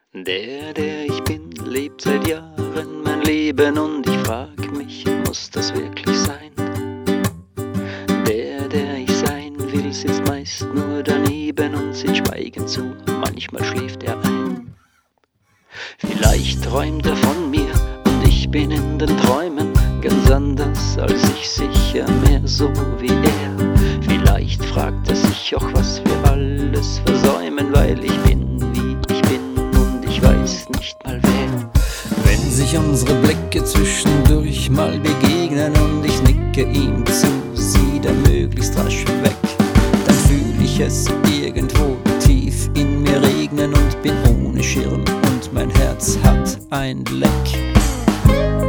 Der ich bin, lebt seit Jahren mein Leben und ich frag mich, muss das wirklich sein? Der ich sein will, sitzt meist nur daneben und sieht schweigend zu, manchmal schläft er ein. Vielleicht träumt er von mir und ich bin in den Träumen ganz anders als ich, sicher mehr so wie er. Vielleicht fragt er sich auch, was wir alles versäumen, weil ich bin, wie ich bin und ich weiß nicht mal wer. Wenn sich unsere Blicke zwischendurch mal begegnen und ich nicke ihm zu, sieht er möglichst rasch weg, dann fühl ich es irgendwo tief in mir regnen und bin ohne Schirm und mein Herz hat ein Leck.